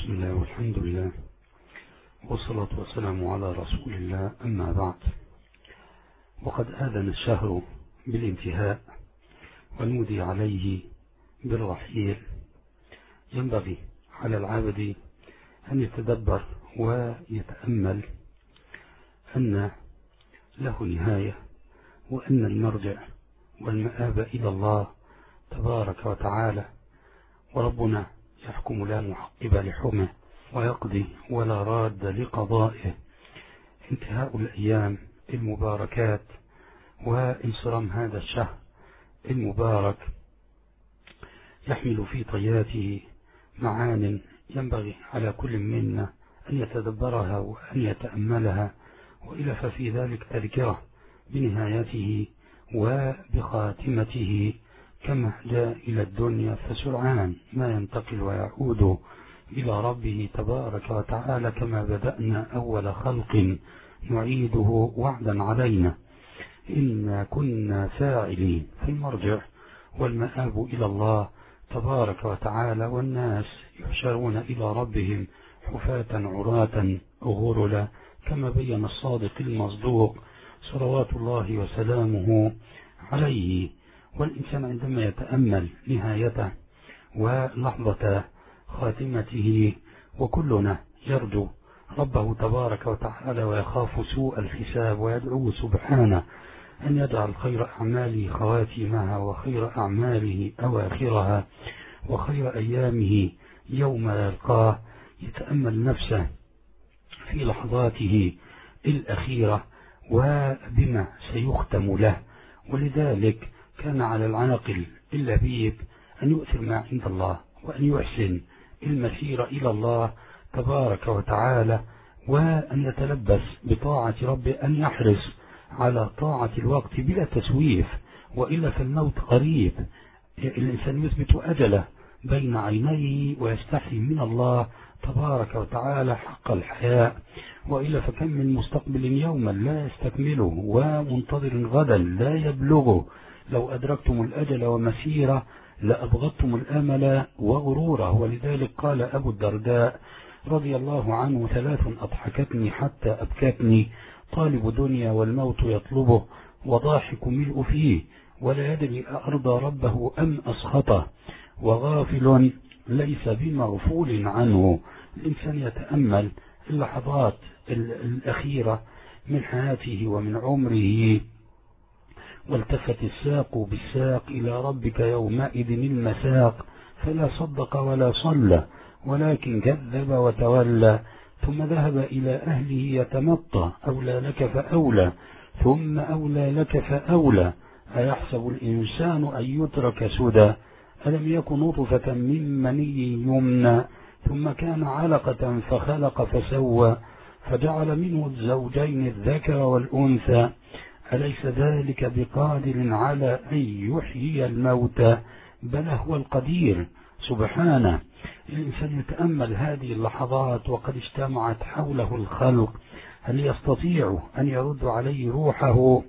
بسم الله والحمد لله والصلاة والسلام على رسول الله، أما بعد. وقد آذن الشهر بالانتهاء ونودي عليه بالرحيل. ينبغي على العابد أن يتدبر ويتأمل أن له نهاية، وأن المرجع والمآب إلى الله تبارك وتعالى، وربنا يحكم لا معقب لحكمه ويقضي ولا راد لقضائه. انتهاء الأيام المباركات وانصرام هذا الشهر المبارك يحمل في طياته معان ينبغي على كل منا أن يتدبرها وأن يتأملها، وإلا ففي ذلك تذكرة بنهايته وبخاتمته، كما جاء إلى الدنيا فسرعان ما ينتقل ويعود إلى ربه تبارك وتعالى، كما بدأنا أول خلق نعيده وعدا علينا إنا كنا فاعلين. في المرجع والمآب إلى الله تبارك وتعالى، والناس يحشرون إلى ربهم حفاة عراة غرلا، كما بين الصادق المصدوق صلوات الله وسلامه عليه. والإنسان عندما يتأمل نهايته ولحظة خاتمته، وكلنا يرجو ربه تبارك وتعالى ويخاف سوء الحساب، ويدعو سبحانه أن يجعل خير أعماله خواتمها وخير أعماله أواخرها وخير أيامه يوم يلقاه، يتأمل نفسه في لحظاته الأخيرة وبما سيختم له. ولذلك كان على العاقل اللبيب أن يؤثر ما عند الله، وأن يحسن المسير إلى الله تبارك وتعالى، وأن يتلبس بطاعة ربه، أن يحرص على طاعة الوقت بلا تسويف، وإلا فالموت قريب. الإنسان يثبت أجله بين عينيه ويستحي من الله تبارك وتعالى حق الحياء، وإلا فكم من مستقبل يوما لا يستكمله، ومنتظر غدا لا يبلغه. لو أدركتم الأجل ومسيره لأبغضتم الأمل وغروره. ولذلك قال أبو الدرداء رضي الله عنه: ثلاث أضحكتني حتى أبكتني، طالب دنيا والموت يطلبه، وضاحك ملء فيه ولا يدري أرضى ربه أم أسخطه، وغافل ليس بمغفول عنه. الإنسان يتأمل اللحظات الأخيرة من حياته ومن عمره. والتفت الساق بالساق إلى ربك يومئذ المساق، فلا صدق ولا صلى ولكن كذب وتولى، ثم ذهب إلى أهله يتمطى، أولى لك فأولى ثم أولى لك فأولى، أيحسب الإنسان أن يترك سدى، ألم يكن نطفة من مني يمنى، ثم كان علقة فخلق فسوى، فجعل منه الزوجين الذكر والأنثى، أليس ذلك بقادر على أن يحيي الموتى، بل هو القدير سبحانه. الإنسان يتأمل هذه اللحظات وقد اجتمعت حوله الخلق، هل يستطيع أن يرد عليه روحه؟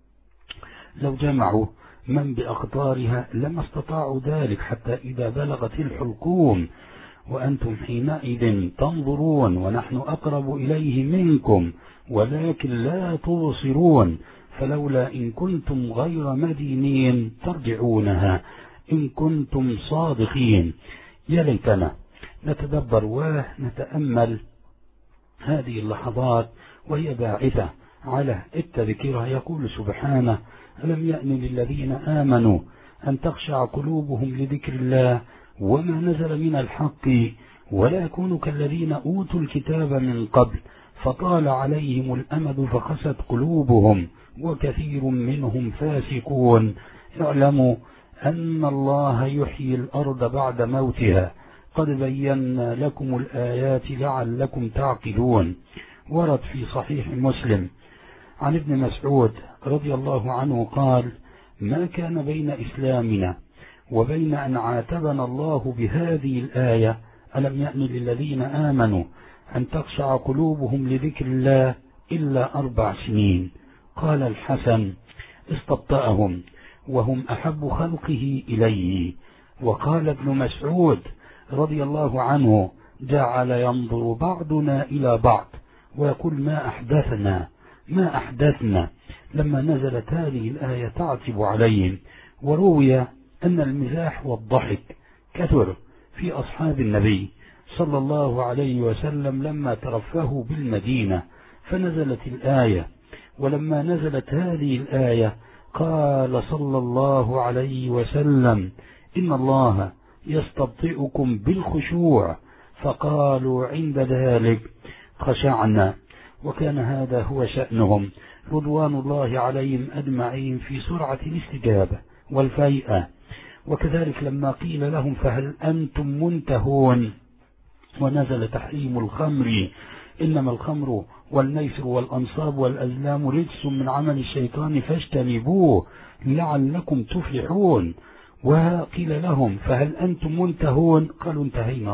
لو جمعوا من بأقطارها لما استطاعوا ذلك، حتى إذا بلغت الحلقوم وأنتم حينئذ تنظرون ونحن أقرب إليه منكم ولكن لا تبصرون، فلولا إن كنتم غير مدينين ترجعونها إن كنتم صادقين. يا ليتنا نتدبر ونتأمل هذه اللحظات وهي باعثة على التذكرة. يقول سبحانه: ألم يأن للذين آمنوا أن تخشع قلوبهم لذكر الله وما نزل من الحق ولا يكونوا كالذين أوتوا الكتاب من قبل فطال عليهم الأمد فقست قلوبهم وكثير منهم فاسقون. اعلموا أن الله يحيي الأرض بعد موتها، قد بينا لكم الآيات لعلكم تعقلون. ورد في صحيح مسلم عن ابن مسعود رضي الله عنه قال: ما كان بين إسلامنا وبين أن عاتبنا الله بهذه الآية ألم يأن للذين آمنوا أن تخشع قلوبهم لذكر الله إلا 4 سنين. قال الحسن: استبطأهم وهم أحب خلقه إليه. وقال ابن مسعود رضي الله عنه: جعل ينظر بعضنا إلى بعض ويقول ما أحدثنا لما نزلت هذه الآية تعتب عليهم. وروي أن المزاح والضحك كثر في أصحاب النبي صلى الله عليه وسلم لما ترفهوا بالمدينة فنزلت الآية. ولما نزلت هذه الآية قال صلى الله عليه وسلم إن الله يستبطئكم بالخشوع، فقالوا عند ذلك خشعنا. وكان هذا هو شأنهم رضوان الله عليهم أجمعين في سرعة الاستجابة والفيئة. وكذلك لما قيل لهم فهل أنتم منتهون ونزل تحريم الخمر إنما الخمر والميسر والأنصاب والأزلام رجس من عمل الشيطان فاجتنبوه لعلكم تفلحون. وقيل لهم فهل أنتم منتهون قالوا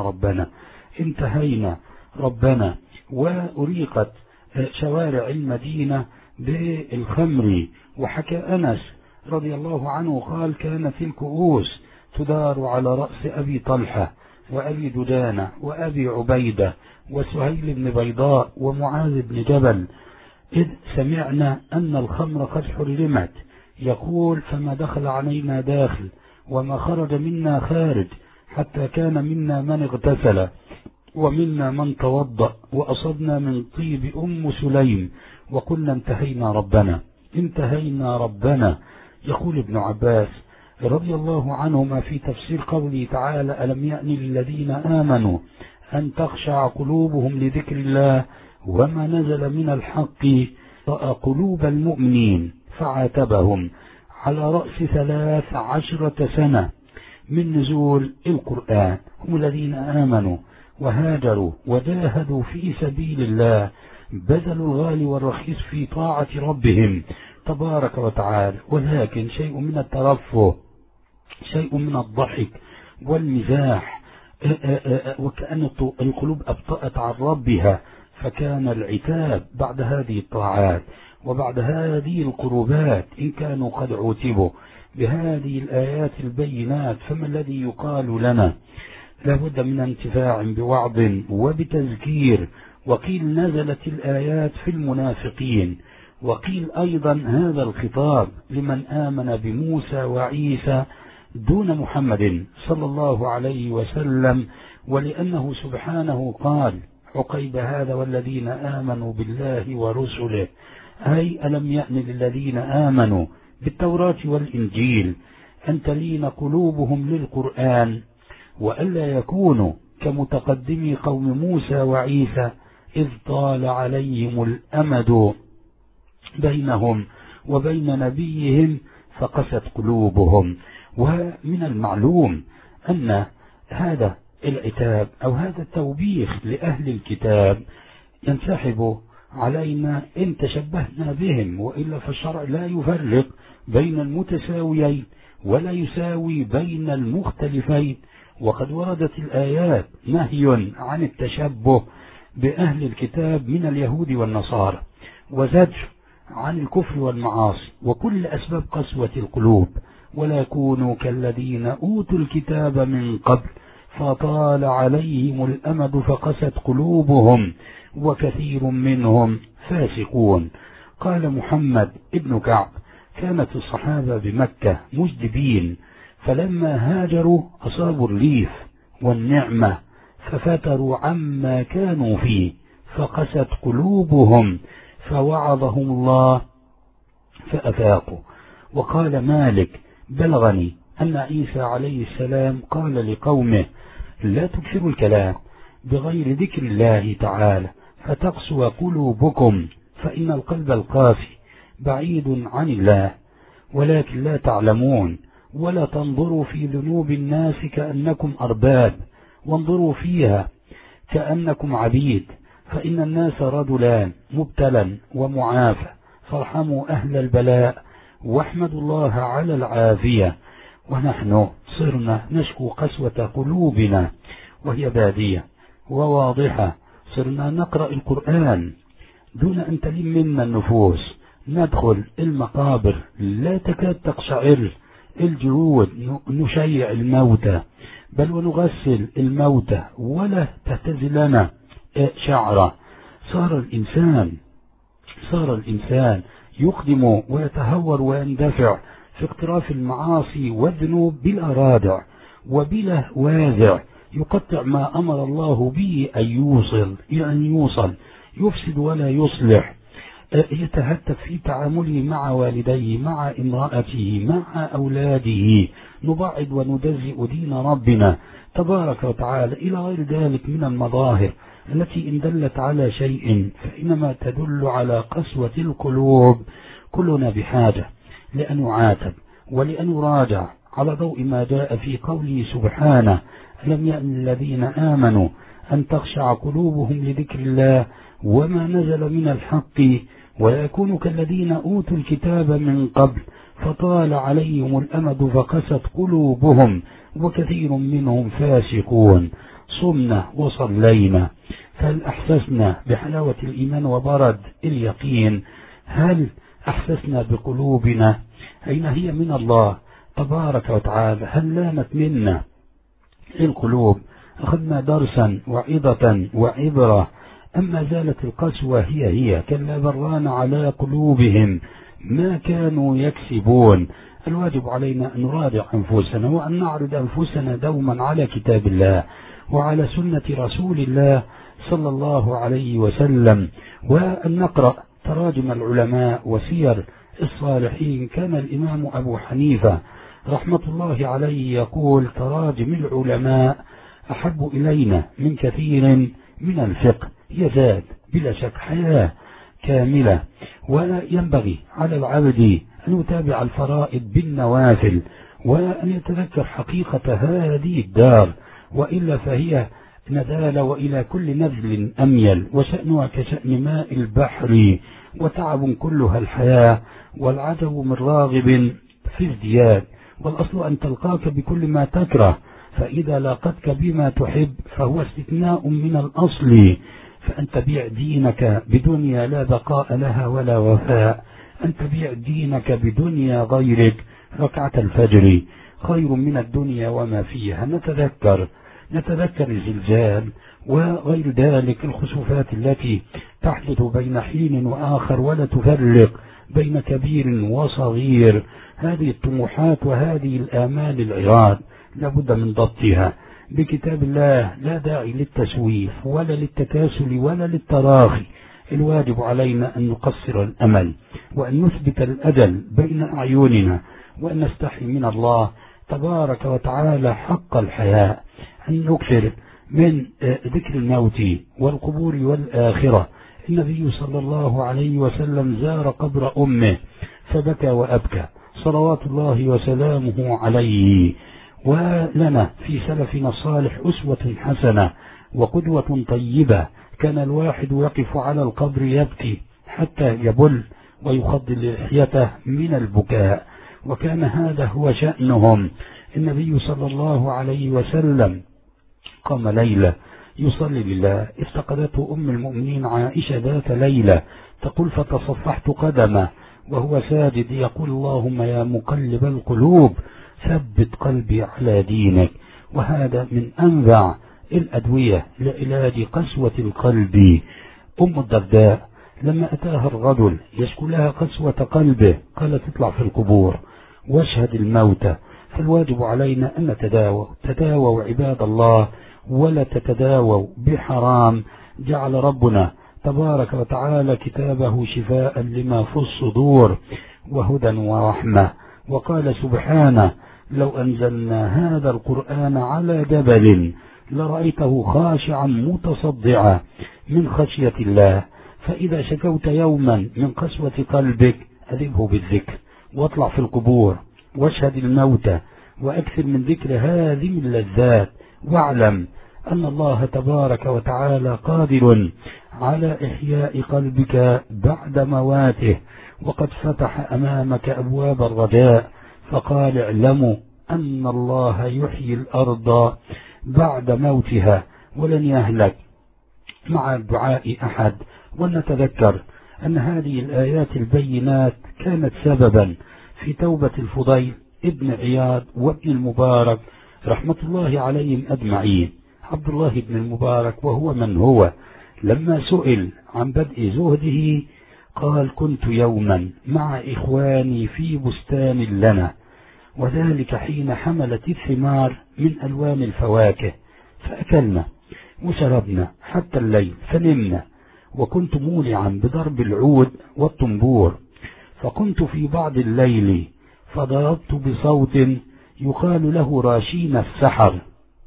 انتهينا ربنا. وأريقت شوارع المدينة بالخمر. وحكى أنس رضي الله عنه قال كانت الكؤوس تدار على رأس أبي طلحة وأبي دجانة وأبي عبيدة وسهيل بن بيضاء ومعاذ بن جبل إذ سمعنا أن الخمر قد حرمت. يقول فما دخل علينا داخل وما خرج منا خارج حتى كان منا من اغتسل ومنا من توضأ وأصبنا من طيب أم سليم وقلنا انتهينا ربنا. يقول ابن عباس رضي الله عنهما في تفسير قوله تعالى ألم يأن للذين آمنوا أن تخشع قلوبهم لذكر الله وما نزل من الحق قلوب المؤمنين فعاتبهم على رأس 13 سنة من نزول القرآن. هم الذين آمنوا وهاجروا وجاهدوا في سبيل الله بذلوا الغالي والرخيص في طاعة ربهم تبارك وتعالى. ولكن شيء من الترفه شيء من الضحك والمزاح وكأن القلوب أبطأت عن ربها. فكان العتاب بعد هذه الطاعات وبعد هذه القربات إن كانوا قد عوتبوا بهذه الآيات البينات فما الذي يقال لنا؟ لابد من انتفاع بوعظ وبتذكير. وقيل نزلت الآيات في المنافقين، وقيل أيضا هذا الخطاب لمن آمن بموسى وعيسى دون محمد صلى الله عليه وسلم. ولأنه سبحانه قال عقيب هذا والذين آمنوا بالله ورسله أي ألم يأن للذين آمنوا بالتوراة والإنجيل أن تلين قلوبهم للقرآن وألا يكونوا كمتقدمي قوم موسى وعيسى إذ طال عليهم الأمد بينهم وبين نبيهم فقست قلوبهم. ومن المعلوم أن هذا العتاب أو هذا التوبيخ لأهل الكتاب ينسحب علينا إن تشبهنا بهم، وإلا فالشرع لا يفرق بين المتساويين ولا يساوي بين المختلفين. وقد وردت الآيات نهي عن التشبه بأهل الكتاب من اليهود والنصارى وزجر عن الكفر والمعاصي وكل أسباب قسوة القلوب. ولا يكونوا كالذين أوتوا الكتاب من قبل فطال عليهم الأمد فقست قلوبهم وكثير منهم فاسقون. قال محمد ابن كعب كانت الصحابة بمكة مجدبين فلما هاجروا أصابوا الريف والنعمة ففتروا عما كانوا فيه فقست قلوبهم فوعظهم الله فأفاقوا. وقال مالك بلغني أن عيسى عليه السلام قال لقومه لا تكثروا الكلام بغير ذكر الله تعالى فتقسو قلوبكم فإن القلب القاسي بعيد عن الله ولكن لا تعلمون. ولا تنظروا في ذنوب الناس كأنكم أرباب وانظروا فيها كأنكم عبيد فإن الناس رجلان مبتلا ومعافى فارحموا أهل البلاء واحمدوا الله على العافية. ونحن صرنا نشكو قسوة قلوبنا وهي بادية وواضحة. صرنا نقرأ القرآن دون أن تلم منا النفوس، ندخل المقابر لا تكاد تقشعر الجلود، نشيع الموتى بل ونغسل الموتى ولا تهتز لنا شعره. صار الإنسان يقدم ويتهور ويندفع في اقتراف المعاصي والذنوب بلا رادع وبلا وازع، يقطع ما أمر الله به أن يوصل، يفسد ولا يصلح، يتهتف في تعامله مع والديه، مع امرأته، مع أولاده، نبعد وندزئ دين ربنا تبارك وتعالى إلى غير ذلك من المظاهر التي إن دلت على شيء فإنما تدل على قسوة القلوب. كلنا بحاجة لأن يعاتب ولأن يراجع على ضوء ما جاء في قوله سبحانه: ألم يأن الذين آمنوا أن تخشع قلوبهم لذكر الله وما نزل من الحق ولا يكونوا كالذين أوتوا الكتاب من قبل فطال عليهم الأمد فقست قلوبهم وكثير منهم فاسقون. صمنا وصلينا، فهل أحسسنا بحلاوة الإيمان وبرد اليقين؟ هل أحسسنا بقلوبنا أين هي من الله تبارك وتعالى؟ هل لامت منا القلوب؟ أخذنا درسا وعظة وعبرة أما زالت القسوة هي كلا بران على قلوبهم ما كانوا يكسبون. الواجب علينا أن نراجع أنفسنا وأن نعرض أنفسنا دوما على كتاب الله وعلى سنة رسول الله صلى الله عليه وسلم، وأن نقرأ تراجم العلماء وسير الصالحين. كان الإمام أبو حنيفة رحمة الله عليه يقول: تراجم العلماء أحب إلينا من كثير من الفقه. يزاد بلا شك حياة كاملة، ولا ينبغي على العبد أن يتابع الفرائض بالنوافل وأن يتذكر حقيقة هذه الدار، وإلا فهي ندال وإلى كل نزل أميل، وشأنها كشأن ماء البحر وتعب كلها الحياة، والعجب من راغب في ازدياد، والأصل أن تلقاك بكل ما تكره، فإذا لاقتك بما تحب فهو استثناء من الأصل. فأن تبيع دينك بدنيا لا بقاء لها ولا وفاء، أن تبيع دينك بدنيا غيرك. ركعة الفجر خير من الدنيا وما فيها. نتذكر الزلزال وغير ذلك، الخسوفات التي تحدث بين حين وآخر ولا تفرق بين كبير وصغير. هذه الطموحات وهذه الآمال العراض لابد من ضبطها بكتاب الله، لا داعي للتسويف ولا للتكاسل ولا للتراخي. الواجب علينا أن نقصر الأمل وأن نثبت الأجل بين أعيننا، وأن نستحي من الله تبارك وتعالى حق الحياء، أن نكثر من ذكر الموت والقبور والآخرة. النبي صلى الله عليه وسلم زار قبر أمه فبكى وأبكى صلوات الله وسلامه عليه. ولنا في سلفنا الصالح أسوة حسنة وقدوة طيبة. كان الواحد يقف على القبر يبكي حتى يبل ويخض لحيته من البكاء، وكان هذا هو شأنهم. النبي صلى الله عليه وسلم قام ليلة يصلي لله، افتقدته أم المؤمنين عائشة ذات ليلة تقول: فتصفحت قدمه وهو ساجد يقول: اللهم يا مقلب القلوب ثبت قلبي على دينك. وهذا من أنفع الأدوية لعلاج قسوة القلب. أم الدرداء لما أتاها الرجل يشكو لها قسوة قلبه قالت: اطلع في القبور واشهد الموتى. فالواجب علينا أن تداووا عباد الله، ولا تتداووا بحرام. جعل ربنا تبارك وتعالى كتابه شفاء لما في الصدور وهدى ورحمة. وقال سبحانه: لو أنزلنا هذا القرآن على جبل لرأيته خاشعا متصدعا من خشية الله. فإذا شكوت يوما من قسوة قلبك أذبه بالذكر، واطلع في القبور واشهد الموتى، وأكثر من ذكر هذه اللذات، واعلم أن الله تبارك وتعالى قادر على إحياء قلبك بعد مواته، وقد فتح أمامك أبواب الرجاء فقال: اعلموا أن الله يحيي الأرض بعد موتها ولن يهلك مع الدعاء أحد. ونتذكر أن هذه الآيات البينات كانت سببا في توبة الفضيل ابن عياض وابن المبارك رحمة الله عليهم أجمعين. عبد الله بن المبارك وهو من هو، لما سئل عن بدء زهده قال: كنت يوما مع إخواني في بستان لنا، وذلك حين حملت الثمار من ألوان الفواكه، فأكلنا وشربنا حتى الليل فنمنا، وكنت مولعا بضرب العود والطنبور، فكنت في بعض الليل فضربت بصوت يقال له راشين السحر،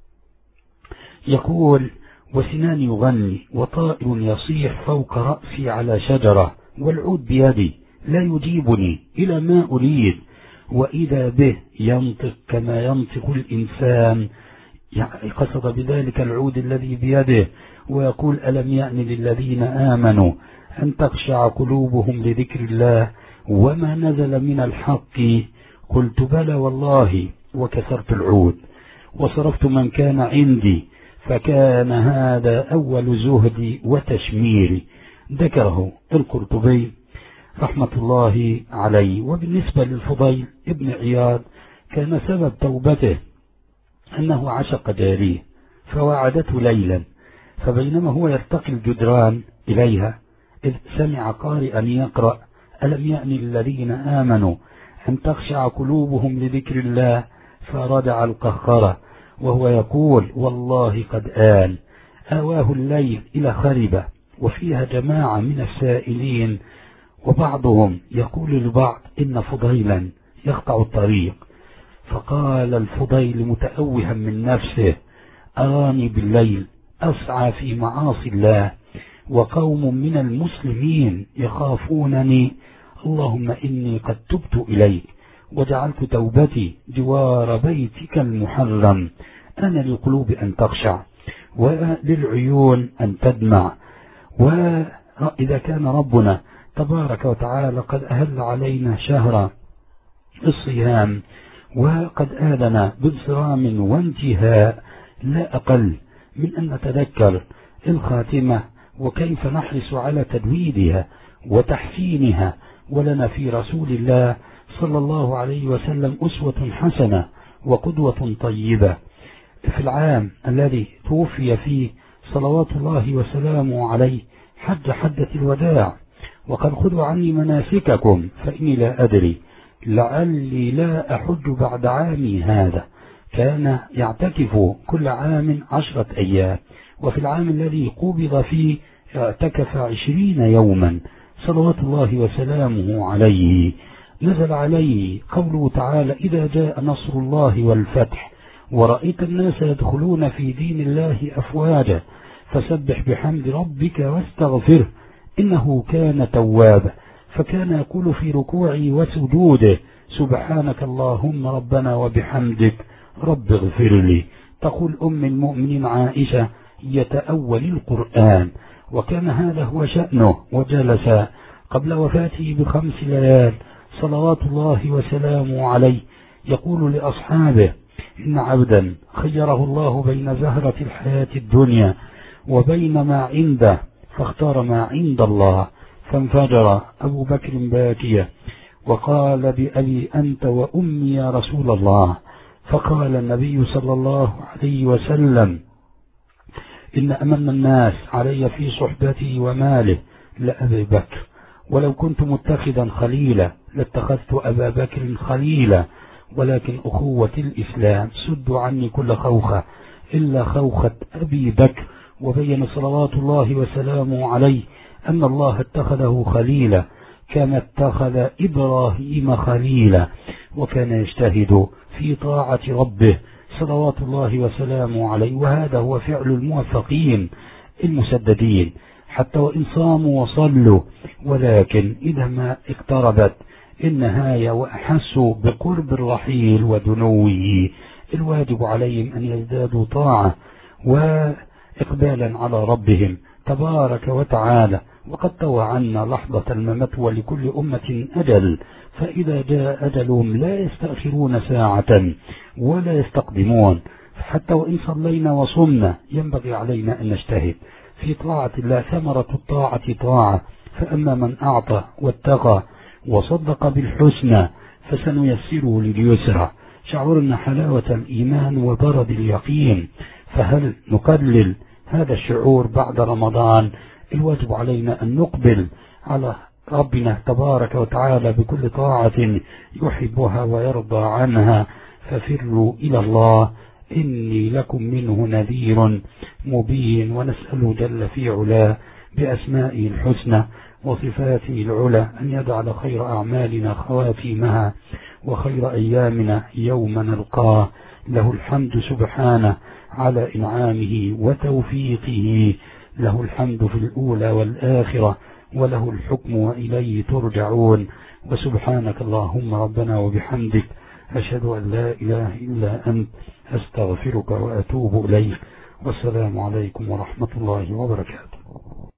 يقول: وسنان يغني وطائر يصيح فوق رأسي على شجرة، والعود بيدي لا يجيبني إلى ما أريد، وإذا به ينطق كما ينطق الإنسان، يعني قصد بذلك العود الذي بيده، ويقول: ألم يأن للذين آمنوا أن تخشع قلوبهم لذكر الله وما نزل من الحق. قلت: بلى والله، وكسرت العود وصرفت من كان عندي، فكان هذا أول زهدي وتشميري. ذكره القرطبي رحمة الله عليه. وبالنسبة للفضيل ابن عياض كان سبب توبته أنه عشق جاريه فوعدته ليلا، فبينما هو يرتقي الجدران إليها إذ سمع قارئا يقرأ: ألم يأن للذين آمنوا أن تخشع قلوبهم لذكر الله، فردع القهقرة وهو يقول: والله قد آن. آواه الليل إلى خربة وفيها جماعة من السائلين، وبعضهم يقول لبعض: إن فضيلا يقطع الطريق. فقال الفضيل متأوها من نفسه: أراني بالليل أسعى في معاصي الله، وقوم من المسلمين يخافونني، اللهم إني قد تبت إليك وجعلت توبتي جوار بيتك المحرم. أنا للقلوب أن تخشع وللعيون أن تدمع، وإذا كان ربنا تبارك وتعالى قد أهل علينا شهر الصيام وقد آذن بانصرام وانتهاء، لا أقل من أن نتذكر الخاتمة وكيف نحرص على تدويدها وتحسينها. ولنا في رسول الله صلى الله عليه وسلم أسوة حسنة وقدوة طيبة. في العام الذي توفي فيه صلوات الله وسلامه عليه حج حجة الوداع، وقد خذوا عني مناسككم فإني لا أدري لعلي لا أحج بعد عامي هذا. كان يعتكف كل عام 10 أيام، وفي العام الذي قبض فيه اعتكف 20 يوما صلوات الله وسلامه عليه. نزل عليه قوله تعالى: إذا جاء نصر الله والفتح ورأيت الناس يدخلون في دين الله أفواجا فسبح بحمد ربك واستغفره إنه كان توابا. فكان يقول في ركوعه وسجوده: سبحانك اللهم ربنا وبحمدك رب اغفر لي. تقول أم المؤمنين عائشة: يتأول القرآن، وكان هذا هو شأنه. وجلس قبل وفاته ب5 ليال صلوات الله وسلامه عليه يقول لأصحابه: إن عبدا خيره الله بين زهرة الحياة الدنيا وبين ما عنده فاختار ما عند الله. فانفجر أبو بكر باكيا وقال: بأبي أنت وأمي يا رسول الله. فقال النبي صلى الله عليه وسلم: إن أمن الناس علي في صحبتي وماله لأبي بكر، ولو كنت متخذا خليلا لاتخذت أبا بكر خليلا، ولكن أخوة الإسلام سدوا عني كل خوخة إلا خوخة أبي بكر. وبين صلوات الله وسلامه عليه أن الله اتخذه خليلا كما اتخذ إبراهيم خليلا، وكان يجتهد في طاعة ربه صلوات الله وسلامه عليه. وهذا هو فعل الموفقين المسددين، حتى وإن صاموا وصلوا، ولكن إذا ما اقتربت النهاية وأحسوا بقرب الرحيل ودنوه الواجب عليهم أن يزدادوا طاعة وإقبالا على ربهم تبارك وتعالى. وقد طوى عنا لحظة الممت، ولكل أمة أجل، فإذا جاء أجلهم لا يستأخرون ساعة ولا يستقدمون. حتى وإن صلينا وصمنا ينبغي علينا أن نجتهد في طاعة الله. ثمرة الطاعة طاعة، فأما من أعطى واتقى وصدق بالحسنى فسنيسره لليسرى. شعرنا حلاوة الإيمان وبرد اليقين، فهل نقلل هذا الشعور بعد رمضان؟ الواجب علينا أن نقبل على ربنا تبارك وتعالى بكل طاعة يحبها ويرضى عنها، ففروا إلى الله إني لكم منه نذير مبين. ونسأل جل في علاه بأسمائه الحسنى وصفاته العلى أن يجعل خير أعمالنا خواتيمها وخير أيامنا يوم نلقاه. له الحمد سبحانه على إنعامه وتوفيقه، له الحمد في الأولى والآخرة، وله الحكم وإليه ترجعون. وسبحانك اللهم ربنا وبحمدك، أشهد أن لا إله إلا أنت، أستغفرك وأتوب إليك. والسلام عليكم ورحمة الله وبركاته.